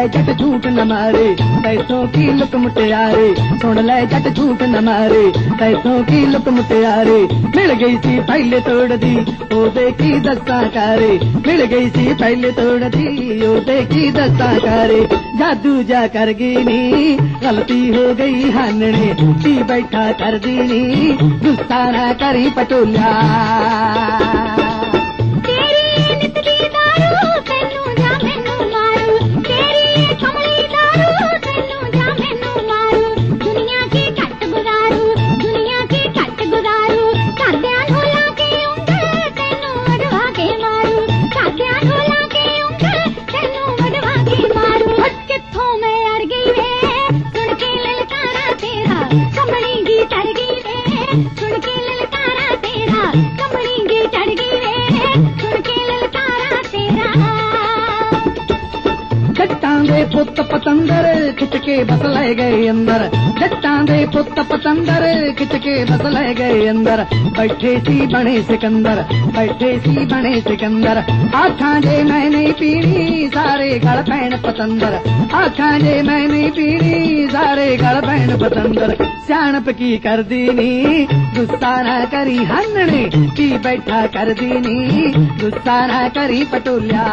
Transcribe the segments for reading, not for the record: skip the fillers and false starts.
जट झूठ न मारे पैसों की लुक मुटियारे सुन ले जट झूठ न मारे पैसों की लुक मुटियारे मिल गई सी पहले तोड़ दी ओदे की दस्ता कारे मिल गई सी पहले तोड़ दी ओदे की दस्ता कारे जादू जा कर गई नी गलती हो गई हानने ती बैठा कर दी नी गुस्सा ना करी पटोला पुत पतंदर खिच के बस ले गए अंदर जट्टां दे पुत पतंदर खिच के बस ले गए अंदर बैठे सी बने सिकंदर बैठे सी बने सिकंदर आखां जे मैं नहीं पीनी सारे गल पैण पतंदर आखां जे मैं नहीं पीनी सारे गल पैण पतंदर सियाणप की कर दी नी गुस्सा ना करी हन्ने की बैठा कर दी नी गुस्सा ना करी पटोलिया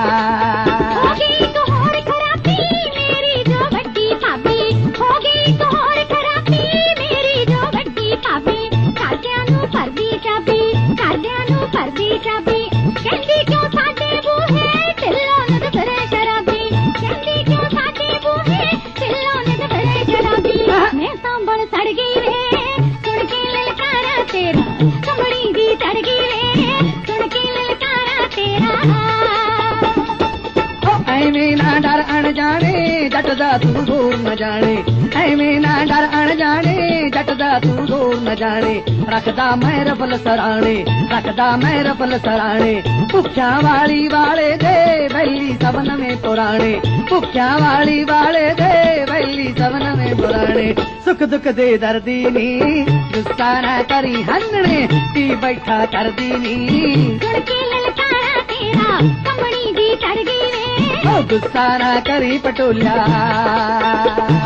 डर अण जाने जटदा तू दूर न जाने ऐवें ना डर अण जाने जटदा तू दूर न जाने रखदा मैं रफल सराणे रखदा मैं रफल सराणे भुख्या वाली वाले दे बैली सबन में पुराणे भुख्या वाली वाले दे बैली सबन में पुराणे सुख दुख दे दर्दी नी गुस्सा ना करी हन्ने ती बैठा कर दी नी तेरा कमड़ी दी तर गई गुस्सा ना करी पटोलिया